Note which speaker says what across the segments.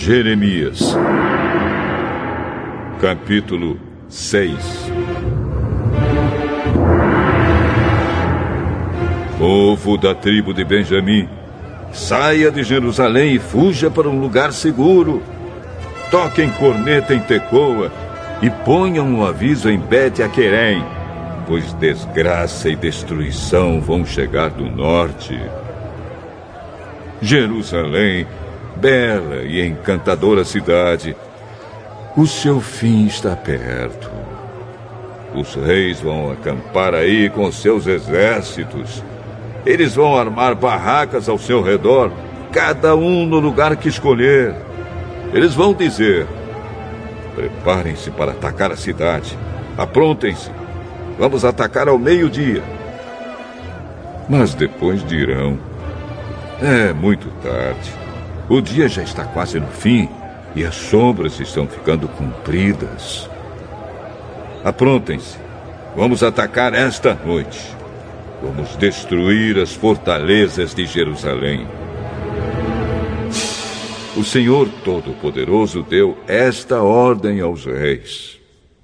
Speaker 1: Jeremias, capítulo 6. Povo da tribo de Benjamim, saia de Jerusalém e fuja para um lugar seguro. Toquem corneta em Tecoa e ponham um aviso em Bet-Aquerem, pois desgraça e destruição vão chegar do norte. Jerusalém, bela e encantadora cidade, o seu fim está perto. Os reis vão acampar aí com seus exércitos. Eles vão armar barracas ao seu redor, cada um no lugar que escolher. Eles vão dizer: preparem-se para atacar a cidade. Aprontem-se. Vamos atacar ao meio-dia. Mas depois dirão: é muito tarde. O dia já está quase no fim e as sombras estão ficando compridas. Aprontem-se. Vamos atacar esta noite. Vamos destruir as fortalezas de Jerusalém. O Senhor Todo-Poderoso deu esta ordem aos reis: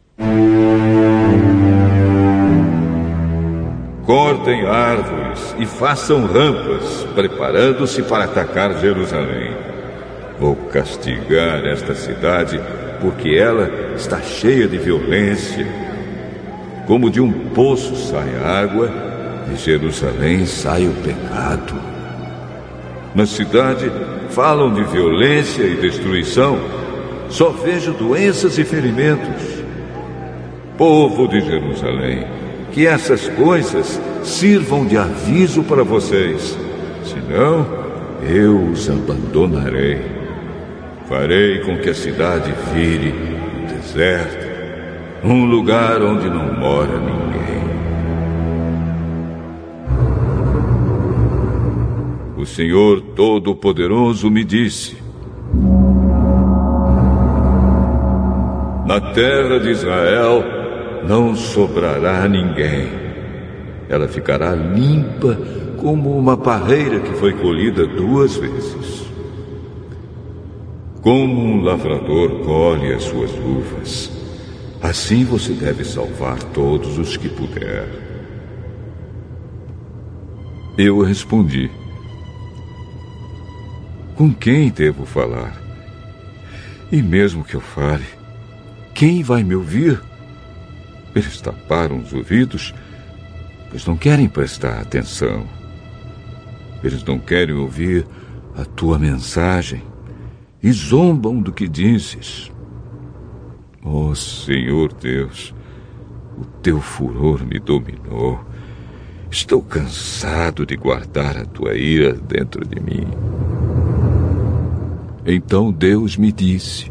Speaker 1: cortem árvores e façam rampas, preparando-se para atacar Jerusalém. Vou castigar esta cidade, porque ela está cheia de violência. Como de um poço sai a água, de Jerusalém sai o pecado. Na cidade falam de violência e destruição. Só vejo doenças e ferimentos. Povo de Jerusalém, que essas coisas sirvam de aviso para vocês. Senão, eu os abandonarei. Farei com que a cidade vire um deserto, um lugar onde não mora ninguém. O Senhor Todo-Poderoso me disse: na terra de Israel não sobrará ninguém. Ela ficará limpa como uma parreira que foi colhida 2 vezes. Como um lavrador colhe as suas uvas, assim você deve salvar todos os que puder. Eu respondi: com quem devo falar? E mesmo que eu fale, quem vai me ouvir? Eles taparam os ouvidos, pois não querem prestar atenção. Eles não querem ouvir a tua mensagem e zombam do que dizes. Ó Senhor Deus, o teu furor me dominou. Estou cansado de guardar a tua ira dentro de mim. Então Deus me disse: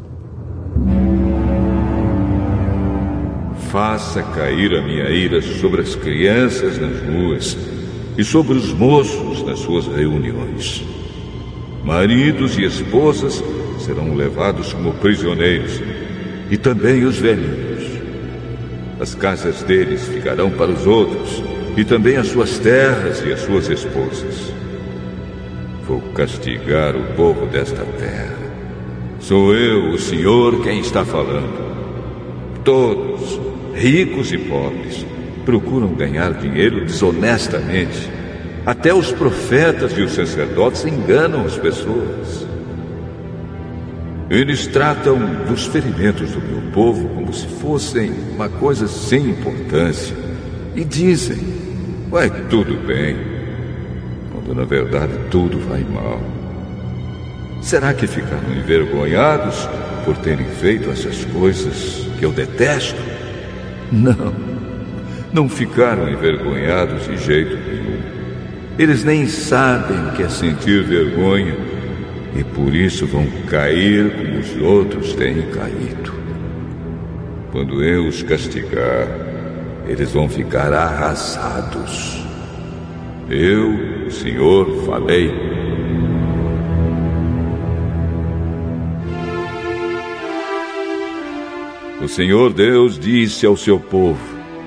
Speaker 1: faça cair a minha ira sobre as crianças nas ruas e sobre os moços nas suas reuniões. Maridos e esposas serão levados como prisioneiros, e também os velhinhos. As casas deles ficarão para os outros, e também as suas terras e as suas esposas. Vou castigar o povo desta terra. Sou eu, o Senhor, quem está falando. Todos, ricos e pobres, procuram ganhar dinheiro desonestamente. Até os profetas e os sacerdotes enganam as pessoas. Eles tratam dos ferimentos do meu povo como se fossem uma coisa sem importância. E dizem: vai tudo bem, quando na verdade tudo vai mal. Será que ficaram envergonhados por terem feito essas coisas que eu detesto? Não ficaram envergonhados de jeito nenhum. Eles nem sabem o que é sentir vergonha, e por isso vão cair como os outros têm caído. Quando eu os castigar, eles vão ficar arrasados. Eu, o Senhor, falei. O Senhor Deus disse ao seu povo: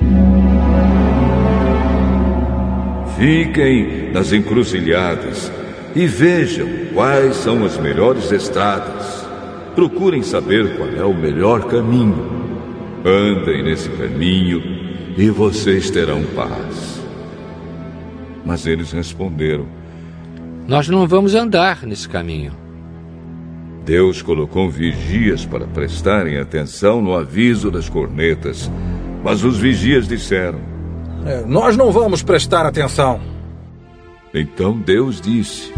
Speaker 1: fiquem nas encruzilhadas e vejam quais são as melhores estradas. procurem saber qual é o melhor caminho. Andem nesse caminho e vocês terão paz. Mas eles responderam:
Speaker 2: Nós não vamos andar nesse caminho.
Speaker 1: Deus colocou vigias para prestarem atenção no aviso das cornetas. Mas os vigias disseram:
Speaker 3: Nós não vamos prestar atenção.
Speaker 1: Então Deus disse: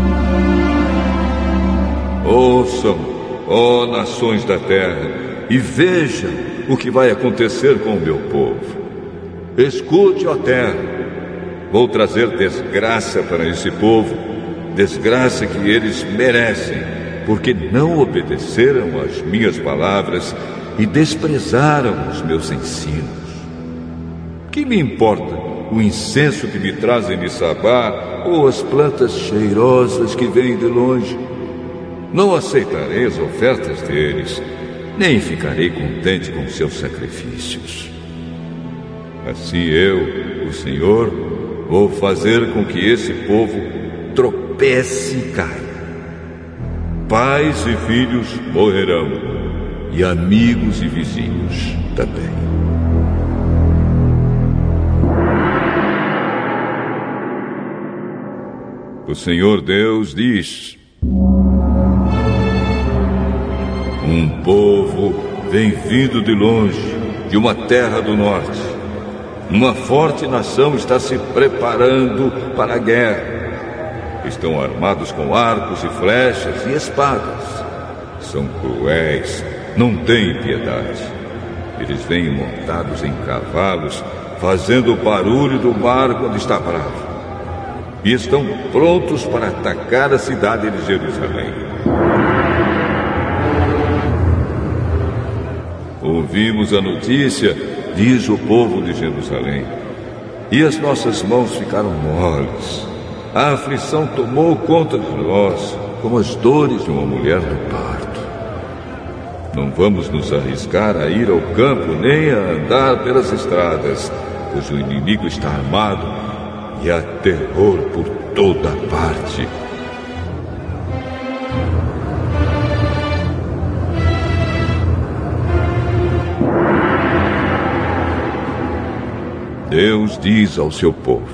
Speaker 1: Ouçam, ó nações da terra, e vejam o que vai acontecer com o meu povo. Escute, ó terra, vou trazer desgraça para esse povo, desgraça que eles merecem, porque não obedeceram às minhas palavras e desprezaram os meus ensinos. Que me importa o incenso que me trazem de Sabá ou as plantas cheirosas que vêm de longe? Não aceitarei as ofertas deles, nem ficarei contente com seus sacrifícios. Assim eu, o Senhor, vou fazer com que esse povo tropece e caia. Pais e filhos morrerão, e amigos e vizinhos também. O Senhor Deus diz: Um povo vem vindo de longe, de uma terra do norte. Uma forte nação está se preparando para a guerra. Estão armados com arcos e flechas e espadas. São cruéis, não têm piedade. Eles vêm montados em cavalos, fazendo o barulho do mar quando está bravo. E estão prontos para atacar a cidade de Jerusalém. Ouvimos a notícia, diz o povo de Jerusalém, e as nossas mãos ficaram moles. A aflição tomou conta de nós, como as dores de uma mulher no parto. Não vamos nos arriscar a ir ao campo, nem a andar pelas estradas, pois o inimigo está armado e há terror por toda parte. Deus diz ao seu povo: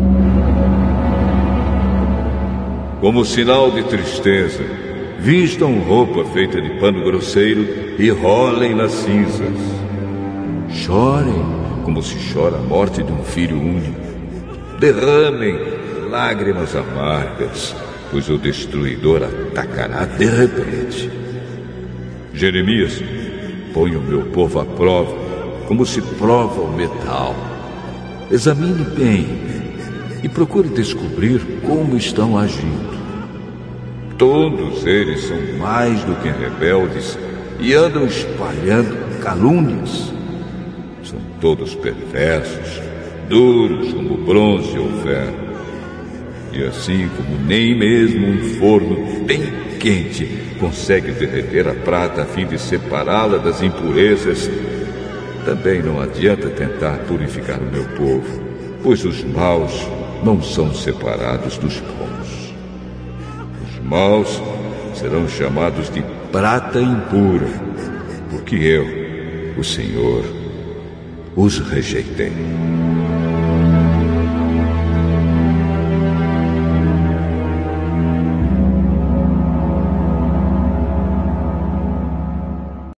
Speaker 1: Como sinal de tristeza, vistam roupa feita de pano grosseiro e rolem nas cinzas. Chorem como se chora a morte de um filho único. Derramem lágrimas amargas, pois o destruidor atacará de repente. Jeremias, põe o meu povo à prova, como se prova o metal. Examine bem e procure descobrir como estão agindo. Todos eles são mais do que rebeldes e andam espalhando calúnias. São todos perversos, duros como bronze ou ferro. E assim como nem mesmo um forno bem quente consegue derreter a prata a fim de separá-la das impurezas, também não adianta tentar purificar o meu povo, pois os maus não são separados dos bons. Os maus serão chamados de prata impura, porque eu, o Senhor, os rejeitei.